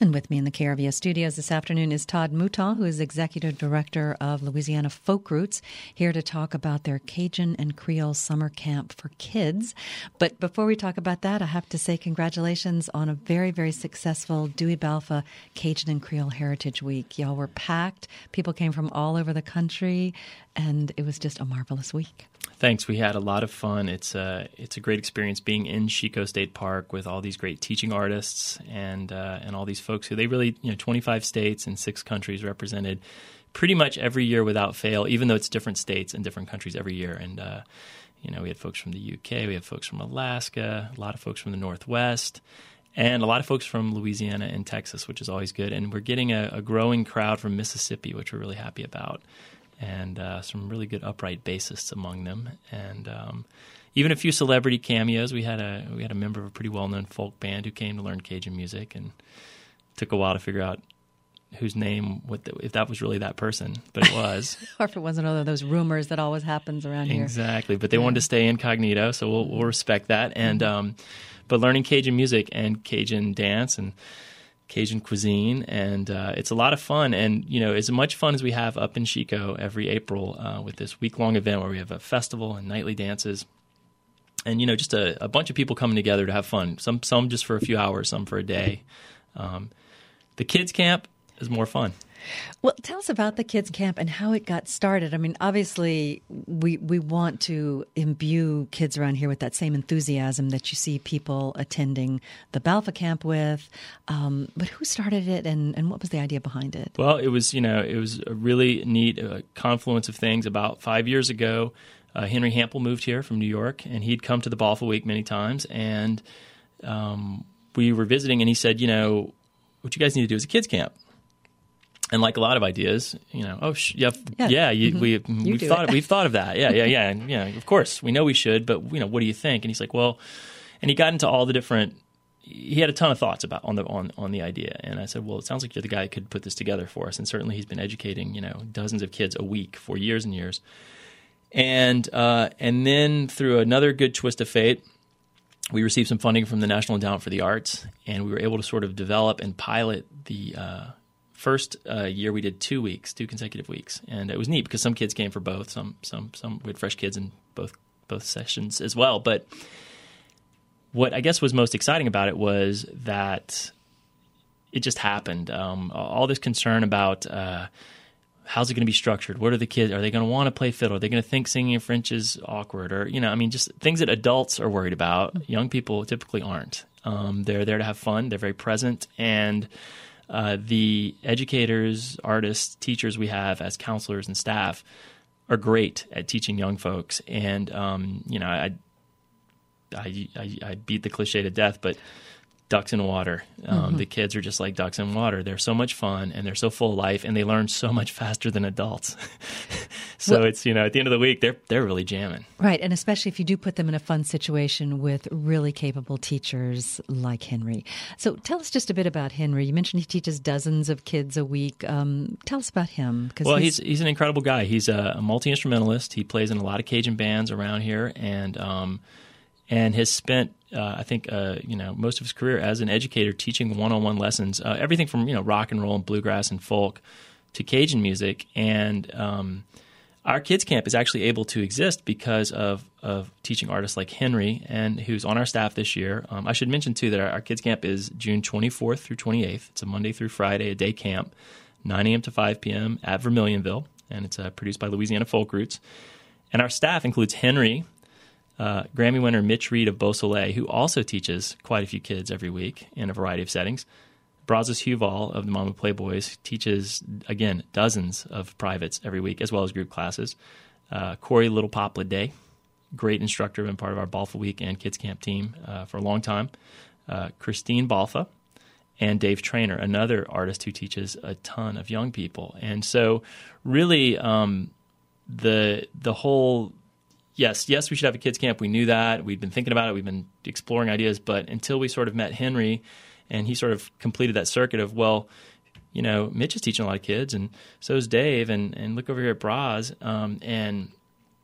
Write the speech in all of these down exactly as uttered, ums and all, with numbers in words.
And with me in the K R V S studios this afternoon is Todd Mouton, who is Executive Director of Louisiana Folk Roots, here to talk about their Cajun and Creole Summer Camp for Kids. But before we talk about that, I have to say congratulations on a very, very successful Dewey Balfa Cajun and Creole Heritage Week. Y'all were packed. People came from all over the country, and it was just a marvelous week. Thanks. We had a lot of fun. It's a, it's a great experience being in Chico State Park with all these great teaching artists and uh, and all these folks who they really, you know, twenty-five states and six countries represented pretty much every year without fail, even though it's different states and different countries every year. And, uh, you know, we had folks from the U K, we had folks from Alaska, a lot of folks from the Northwest, and a lot of folks from Louisiana and Texas, which is always good. And we're getting a, a growing crowd from Mississippi, which we're really happy about. And uh, some really good upright bassists among them, and um, even a few celebrity cameos. We had a we had a member of a pretty well known folk band who came to learn Cajun music, and it took a while to figure out whose name, what the, if that was really that person, but it was, or if it wasn't one of those rumors that always happens around here. Exactly, but they yeah. wanted to stay incognito, so we'll, we'll respect that. And um, but learning Cajun music and Cajun dance and Cajun cuisine, and uh, it's a lot of fun. And, you know, as much fun as we have up in Chico every April uh, with this week-long event where we have a festival and nightly dances and, you know, just a, a bunch of people coming together to have fun, some some just for a few hours, some for a day. Um, the kids' camp is more fun. Well, tell us about the kids' camp and how it got started. I mean, obviously, we we want to imbue kids around here with that same enthusiasm that you see people attending the Balfa camp with. Um, but who started it, and, and what was the idea behind it? Well, it was, you know, it was a really neat uh, confluence of things. About five years ago, uh, Henry Hample moved here from New York, and he'd come to the Balfa Week many times. And um, we were visiting, and he said, you know, what you guys need to do is a kids' camp. And like a lot of ideas, you know, oh sh- yeah, yeah, yeah you, mm-hmm. we you we've thought we've thought of that, yeah, yeah, yeah, and yeah, of course we know we should, but you know, what do you think? And he's like, well, and he got into all the different. He had a ton of thoughts about on the on on the idea, and I said, well, it sounds like you're the guy who could put this together for us, and certainly he's been educating, you know, dozens of kids a week for years and years, and uh, and then through another good twist of fate, we received some funding from the National Endowment for the Arts, and we were able to sort of develop and pilot the. Uh, First uh, year we did two weeks, two consecutive weeks, and it was neat because some kids came for both. Some, some, some we had fresh kids in both both sessions as well. But what I guess was most exciting about it was that it just happened. Um, all this concern about uh, how's it going to be structured? What are the kids? Are they going to want to play fiddle? Are they going to think singing in French is awkward? Or you know, I mean, just things that adults are worried about. Young people typically aren't. Um, they're there to have fun. They're very present and. Uh, the educators, artists, teachers we have as counselors and staff are great at teaching young folks. And, um, you know, I, I, I, I beat the cliche to death, but ducks in water. Um, mm-hmm. The kids are just like ducks in water. They're so much fun, and they're so full of life, and they learn so much faster than adults. so well, it's, you know, at the end of the week, they're they're really jamming. Right, and especially if you do put them in a fun situation with really capable teachers like Henry. So tell us just a bit about Henry. You mentioned he teaches dozens of kids a week. Um, tell us about him. Well, he's, he's he's an incredible guy. He's a, a multi-instrumentalist. He plays in a lot of Cajun bands around here, and um, and has spent Uh, I think, uh, you know, most of his career as an educator teaching one-on-one lessons, uh, everything from, you know, rock and roll and bluegrass and folk to Cajun music. And um, our kids camp is actually able to exist because of, of teaching artists like Henry, and who's on our staff this year. Um, I should mention, too, that our, our kids camp is June twenty-fourth through twenty-eighth. It's a Monday through Friday, a day camp, nine a.m. to five p.m. at Vermilionville, and it's uh, produced by Louisiana Folk Roots. And our staff includes Henry, Uh, Grammy winner Mitch Reed of Beausoleil, who also teaches quite a few kids every week in a variety of settings. Brazos Huval of the Mama Playboys teaches, again, dozens of privates every week, as well as group classes. Uh, Corey Little Poplar Day, great instructor, been part of our Balfa Week and Kids Camp team uh, for a long time. Uh, Christine Balfa and Dave Trainer, another artist who teaches a ton of young people. And so really um, the the whole... Yes, yes, we should have a kids camp. We knew that. We'd been thinking about it. We've been exploring ideas. But until we sort of met Henry and he sort of completed that circuit of, well, you know, Mitch is teaching a lot of kids and so is Dave. And, and look over here at Braz. Um, and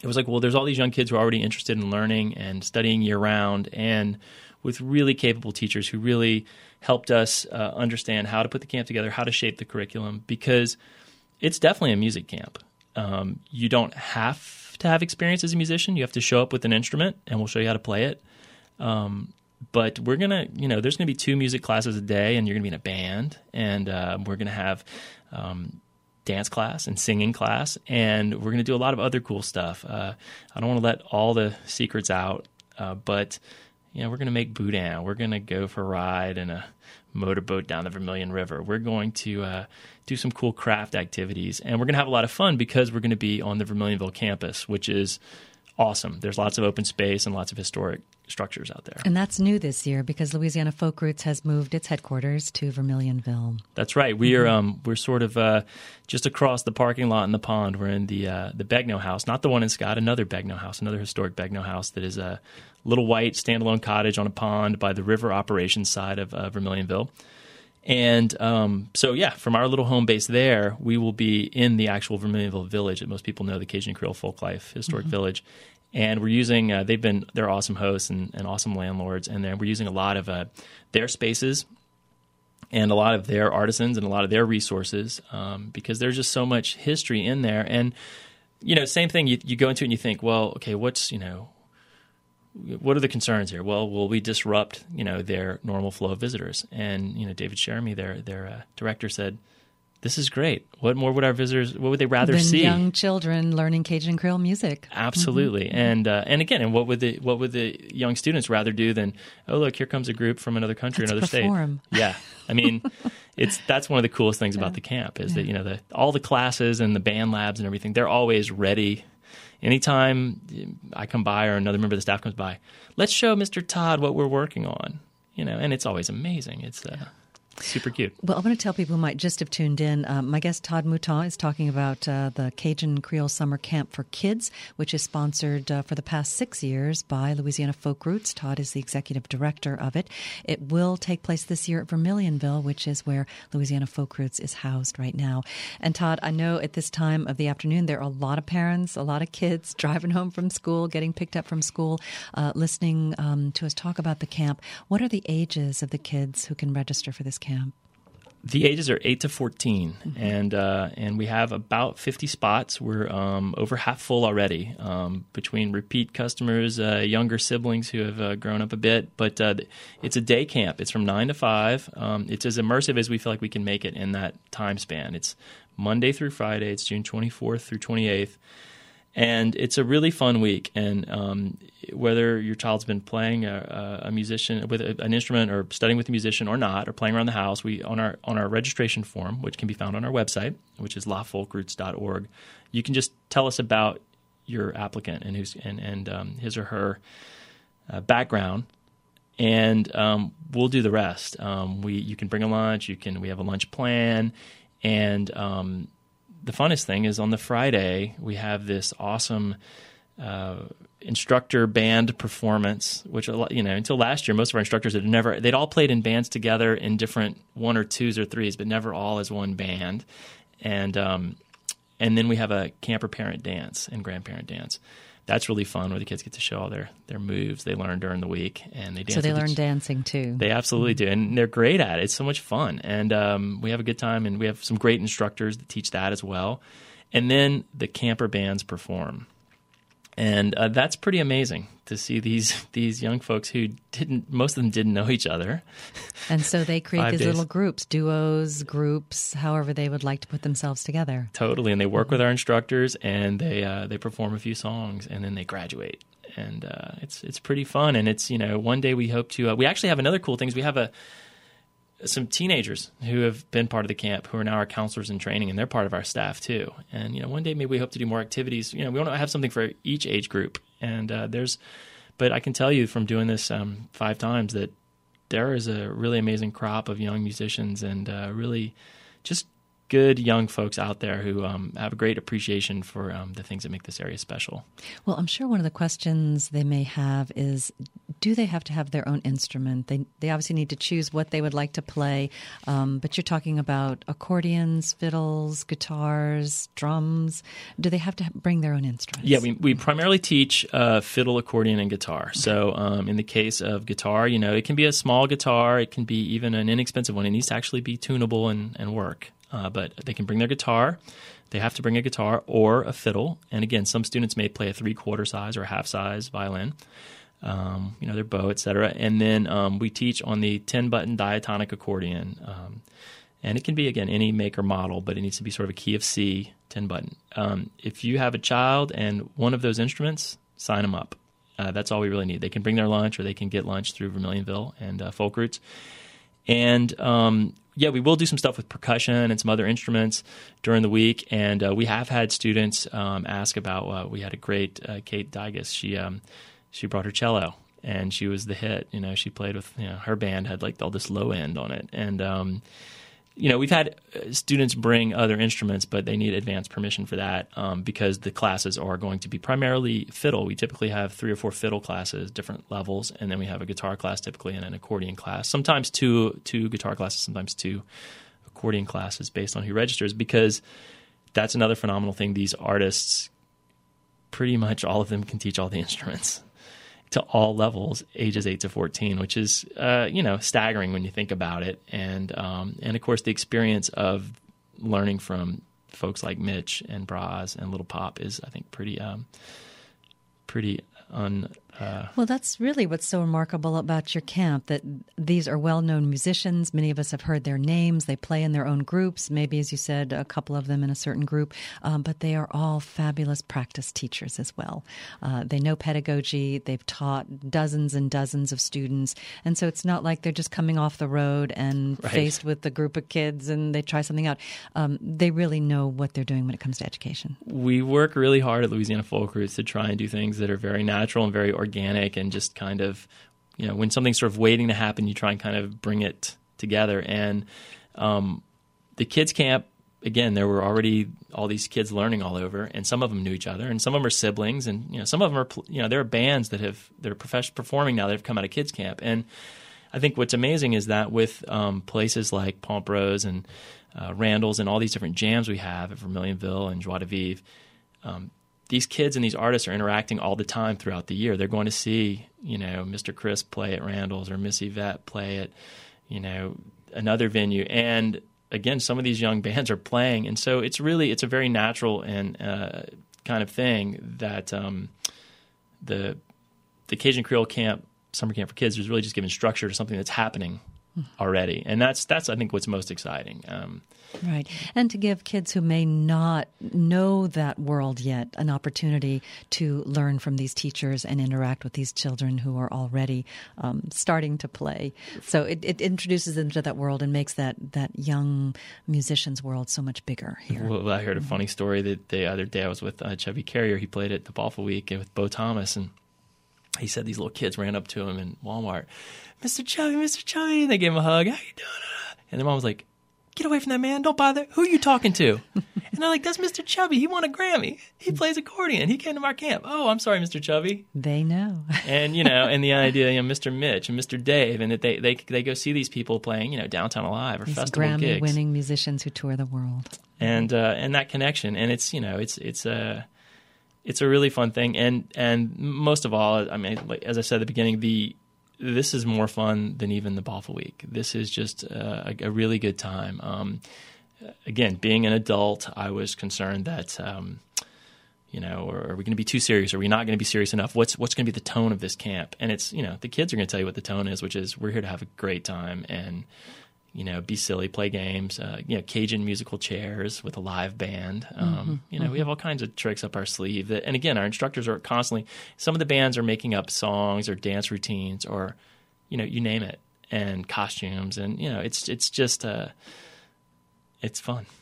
it was like, well, there's all these young kids who are already interested in learning and studying year round, and with really capable teachers who really helped us uh, understand how to put the camp together, how to shape the curriculum, because it's definitely a music camp. Um, you don't have to have experience as a musician. You have to show up with an instrument, and we'll show you how to play it. Um, but we're going to, you know, there's going to be two music classes a day, and you're going to be in a band, and uh, we're going to have um, dance class and singing class, and we're going to do a lot of other cool stuff. Uh, I don't want to let all the secrets out, uh, but you know, we're going to make boudin. We're going to go for a ride in a motorboat down the Vermilion River. We're going to uh, do some cool craft activities, and we're going to have a lot of fun because we're going to be on the Vermilionville campus, which is awesome. There's lots of open space and lots of historic structures out there. And that's new this year because Louisiana Folk Roots has moved its headquarters to Vermilionville. That's right. We are um, we're sort of uh, just across the parking lot in the pond. We're in the uh, the Begnaud House, not the one in Scott, another Begnaud House, another historic Begnaud House that is a little white standalone cottage on a pond by the river operations side of uh, Vermilionville. And um, so, yeah, from our little home base there, we will be in the actual Vermilionville village that most people know, the Cajun Creole Folklife Historic mm-hmm. Village. And we're using, uh, they've been, they're awesome hosts and, and awesome landlords. And then we're using a lot of uh, their spaces and a lot of their artisans and a lot of their resources um, because there's just so much history in there. And, you know, same thing, you, you go into it and you think, well, okay, what's, you know, what are the concerns here? Well, will we disrupt, you know, their normal flow of visitors? And, you know, David Sheremy, their their uh, director, said, this is great. What more would our visitors, what would they rather than see? Young children learning Cajun Creole music. Absolutely. Mm-hmm. And uh, and again, and what would the what would the young students rather do than, oh, look, here comes a group from another country, Let's another perform. state. Yeah. I mean, it's that's one of the coolest things yeah. about the camp is yeah. that, you know, the all the classes and the band labs and everything, they're always ready. Anytime I come by or another member of the staff comes by, let's show Mister Todd what we're working on, you know, and it's always amazing. It's uh, super cute. Well, I want to tell people who might just have tuned in. Um, my guest, Todd Mouton, is talking about uh, the Cajun Creole Summer Camp for Kids, which is sponsored uh, for the past six years by Louisiana Folk Roots. Todd is the executive director of it. It will take place this year at Vermilionville, which is where Louisiana Folk Roots is housed right now. And Todd, I know at this time of the afternoon, there are a lot of parents, a lot of kids driving home from school, getting picked up from school, uh, listening um, to us talk about the camp. What are the ages of the kids who can register for this camp? The ages are eight to fourteen, mm-hmm. and uh, and we have about fifty spots. We're um, over half full already um, between repeat customers, uh, younger siblings who have uh, grown up a bit. But uh, it's a day camp. It's from nine to five. Um, it's as immersive as we feel like we can make it in that time span. It's Monday through Friday. It's June twenty-fourth through twenty-eighth. And it's a really fun week, and um, whether your child's been playing a, a musician with a, an instrument, or studying with a musician, or not, or playing around the house, we on our on our registration form, which can be found on our website, which is la folk roots dot org, you can just tell us about your applicant and who's and and um, his or her uh, background, and um, we'll do the rest. Um, we you can bring a lunch, you can we have a lunch plan, and um, the funnest thing is on the Friday, we have this awesome uh, instructor band performance, which, you know, until last year, most of our instructors had never, they'd all played in bands together in different one or twos or threes, but never all as one band. And, um, and then we have a camper parent dance and grandparent dance. That's really fun, where the kids get to show all their, their moves they learned during the week, and they dance. So they learn each. dancing too. They absolutely mm-hmm. do, and they're great at it. It's so much fun, and um, we have a good time, and we have some great instructors that teach that as well. And then the camper bands perform, and uh, that's pretty amazing to see these these young folks who didn't, most of them didn't know each other. And so they create these days. little groups, duos, groups, however they would like to put themselves together. Totally, and they work mm-hmm. with our instructors, and they uh, they perform a few songs, and then they graduate. And uh, it's it's pretty fun, and it's, you know, one day we hope to. Uh, we actually have another cool thing. Is we have a some teenagers who have been part of the camp who are now our counselors in training, and they're part of our staff too. And, you know, one day maybe we hope to do more activities. You know, we want to have something for each age group. And uh, there's, but I can tell you from doing this um, five times that there is a really amazing crop of young musicians, and uh, really just good young folks out there who um, have a great appreciation for um, the things that make this area special. Well, I'm sure one of the questions they may have is, do they have to have their own instrument? They they obviously need to choose what they would like to play, um, but you're talking about accordions, fiddles, guitars, drums. Do they have to bring their own instruments? Yeah, we, we primarily teach uh, fiddle, accordion, and guitar. Okay. So um, in the case of guitar, you know, it can be a small guitar. It can be even an inexpensive one. It needs to actually be tunable and, and work. Uh, but they can bring their guitar. They have to bring a guitar or a fiddle. And again, some students may play a three-quarter size or a half-size violin, um, you know, their bow, et cetera. And then um, we teach on the ten-button diatonic accordion. Um, and it can be, again, any make or model, but it needs to be sort of a key of C, ten-button. Um, if you have a child and one of those instruments, sign them up. Uh, that's all we really need. They can bring their lunch, or they can get lunch through Vermilionville and uh, Folk Roots. And um, yeah, we will do some stuff with percussion and some other instruments during the week. And uh, we have had students um, ask about. Uh, we had a great uh, Kate Digas. She um, she brought her cello, and she was the hit. You know, she played with, you know, her band had like all this low end on it, and um, you know, we've had students bring other instruments, but they need advance permission for that um, because the classes are going to be primarily fiddle. We typically have three or four fiddle classes, different levels, and then we have a guitar class typically and an accordion class. Sometimes two two guitar classes, sometimes two accordion classes based on who registers, because that's another phenomenal thing. These artists, pretty much all of them can teach all the instruments to all levels, ages eight to fourteen, which is, uh, you know, staggering when you think about it. And, um, and of course, the experience of learning from folks like Mitch and Braz and Little Pop is, I think, pretty, um, pretty un... Uh, well, that's really what's so remarkable about your camp, that these are well-known musicians. Many of us have heard their names. They play in their own groups, maybe, as you said, a couple of them in a certain group, um, but they are all fabulous practice teachers as well. Uh, they know pedagogy. They've taught dozens and dozens of students, and so it's not like they're just coming off the road and right. faced with a group of kids and they try something out. Um, they really know what they're doing when it comes to education. We work really hard at Louisiana Folk Roots to try and do things that are very natural and very organic. Organic and just kind of, you know, when something's sort of waiting to happen, you try and kind of bring it together. And um, the kids' camp, again, there were already all these kids learning all over, and some of them knew each other, and some of them are siblings, and you know, some of them are, you know, there are bands that have that are professional performing now that have come out of kids' camp. And I think what's amazing is that with um, places like Pomp Rose and uh, Randall's and all these different jams we have at Vermilionville and Joie de Vivre, um, these kids and these artists are interacting all the time throughout the year. They're going to see, you know, Mister Chris play at Randall's or Miss Yvette play at, you know, another venue. And again, some of these young bands are playing. And so it's really, it's a very natural and uh, kind of thing that um, the the Cajun Creole Camp, Summer Camp for Kids, is really just giving structure to something that's happening already. And that's, that's I think, what's most exciting. Um, Right. And to give kids who may not know that world yet an opportunity to learn from these teachers and interact with these children who are already um, starting to play. So it, it introduces them to that world and makes that, that young musician's world so much bigger here. Well, I heard a funny story that the other day I was with uh, Chubby Carrier. He played at the Balfour Week with Bo Thomas, and he said these little kids ran up to him in Walmart, Mister Chubby, Mister Chubby, and they gave him a hug. How you doing? And the mom was like, get away from that man. Don't bother. Who are you talking to? And they're like, that's Mister Chubby. He won a Grammy. He plays accordion. He came to our camp. Oh, I'm sorry, Mister Chubby. They know. And, you know, and the idea, you know, Mister Mitch and Mister Dave, and that they, they, they go see these people playing, you know, Downtown Alive or these festival Grammy gigs. winning musicians who tour the world. And, uh, and that connection. And it's, you know, it's, it's a, it's a really fun thing. And, and most of all, I mean, like, as I said at the beginning, the, this is more fun than even the Balfour Week. This is just uh, a, a really good time. Um, Again, being an adult, I was concerned that, um, you know, are, are we going to be too serious? Are we not going to be serious enough? What's what's going to be the tone of this camp? And it's, you know, the kids are going to tell you what the tone is, which is we're here to have a great time and, you know, be silly, play games, uh, you know, Cajun musical chairs with a live band. Um, mm-hmm, you know, mm-hmm. we have all kinds of tricks up our sleeve. That, and again, our instructors are constantly, some of the bands are making up songs or dance routines or, you know, you name it, and costumes. And, you know, it's it's just... Uh, It's fun.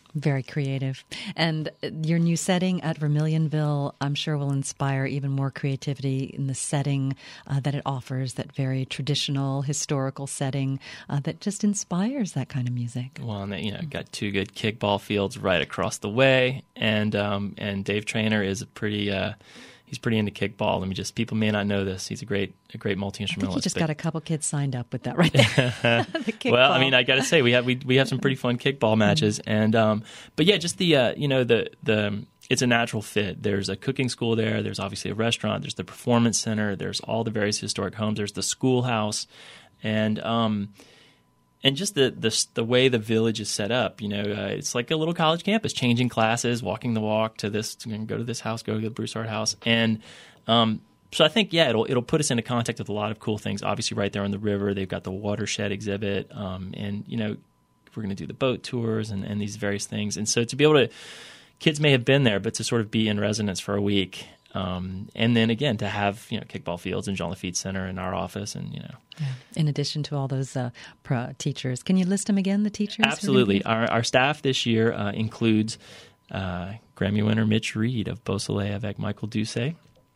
Very creative. And your new setting at Vermilionville, I'm sure, will inspire even more creativity in the setting uh, that it offers, that very traditional, historical setting uh, that just inspires that kind of music. Well, and they, you know, got two good kickball fields right across the way, and um, and Dave Traynor is a pretty... Uh, He's pretty into kickball. Let me just, people may not know this. He's a great, a great multi-instrumentalist. I think you just got a couple kids signed up with that right there. The well, I mean, I got to say, we have, we, we have some pretty fun kickball matches. Mm-hmm. And, um, but yeah, just the, uh, you know, the, the, it's a natural fit. There's a cooking school there. There's obviously a restaurant. There's the performance center. There's all the various historic homes. There's the schoolhouse. And, um, And just the, the the way the village is set up, you know, uh, it's like a little college campus, changing classes, walking the walk to this, you know, go to this house, go to the Broussard house. And um, so I think, yeah, it'll it'll put us into contact with a lot of cool things. Obviously, right there on the river, they've got the watershed exhibit. Um, and, you know, we're going to do the boat tours and, and these various things. And so to be able to, kids may have been there, but to sort of be in residence for a week. Um, and then again, to have, you know, kickball fields and Jean Lafitte Center in our office and, you know. Yeah. In addition to all those uh, pro teachers. Can you list them again, the teachers? Absolutely. Our, our staff this year uh, includes uh, Grammy winner Mitch Reed of Beausoleil avec Michael Doucet,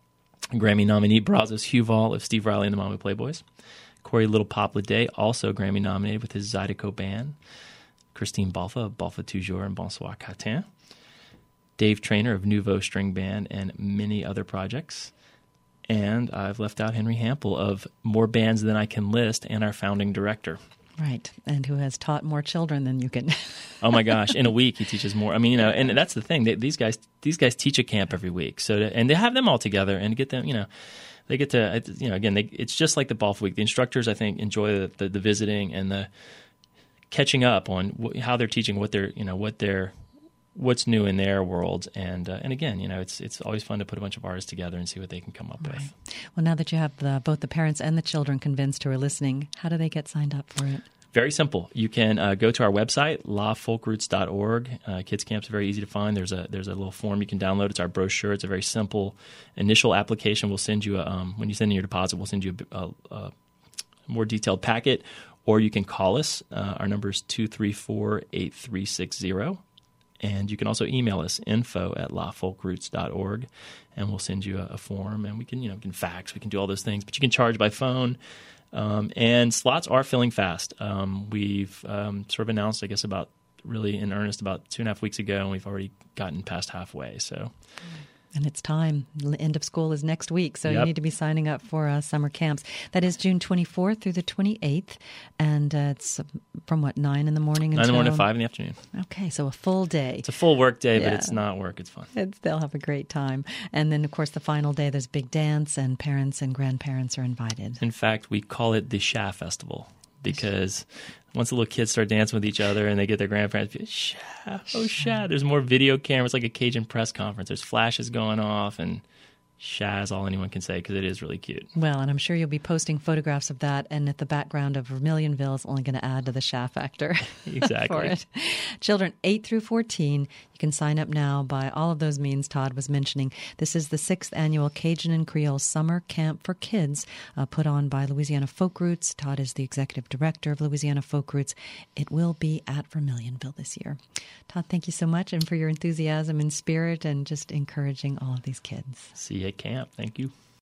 Grammy nominee Brazos Huval of Steve Riley and the Mama Playboys, Corey Little Poplade, also Grammy nominated with his Zydeco band, Christine Balfa of Balfa Toujours and Bonsoir Catin, Dave Traynor of Nouveau String Band, and many other projects. And I've left out Henry Hample of more bands than I can list and our founding director. Right, and who has taught more children than you can. Oh my gosh! In a week, he teaches more. I mean, you know, and that's the thing. They, these guys, these guys teach a camp every week. So, to, and they have them all together and get them. You know, they get to. You know, again, they, it's just like the Balfa Week. The instructors, I think, enjoy the, the, the visiting and the catching up on wh- how they're teaching, what they're, you know, what they're. what's new in their world. And uh, and again, you know, it's it's always fun to put a bunch of artists together and see what they can come up right. with. Well, now that you have the, both the parents and the children convinced who are listening, how do they get signed up for it? Very simple. You can uh, go to our website, la folk roots dot org. Uh, Kids Camp's very easy to find. There's a there's a little form you can download. It's our brochure. It's a very simple initial application. We'll send you a, um, when you send in your deposit, we'll send you a, a, a more detailed packet, or you can call us. Uh, our number is two three four, eight three six zero. And you can also email us, info at la folk roots dot org, and we'll send you a, a form. And we can, you know, we can fax, we can do all those things. But you can charge by phone. Um, and slots are filling fast. Um, we've um, sort of announced, I guess, about really in earnest about two and a half weeks ago, and we've already gotten past halfway. So. And it's time. The end of school is next week, so Yep. you need to be signing up for uh, summer camps. That is June twenty-fourth through the twenty-eighth, and uh, it's from, what, nine in the morning until... nine in the morning to five in the afternoon. Okay, so a full day. It's a full work day, Yeah. but it's not work. It's fun. It's, they'll have a great time. And then, of course, the final day, there's big dance, and parents and grandparents are invited. In fact, we call it the Sha Festival because once the little kids start dancing with each other and they get their grandparents, Sha, oh Sha, there's more video cameras, like a Cajun press conference. There's flashes going off, and Sha is all anyone can say because it is really cute. Well, and I'm sure you'll be posting photographs of that, and at the background of Vermilionville is only going to add to the Sha factor. Exactly. For it. Children eight through fourteen, you can sign up now by all of those means Todd was mentioning. This is the sixth annual Cajun and Creole Summer Camp for Kids, uh, put on by Louisiana Folk Roots. Todd is the executive director of Louisiana Folk Roots. It will be at Vermilionville this year. Todd, thank you so much, and for your enthusiasm and spirit and just encouraging all of these kids. See you at camp. Thank you.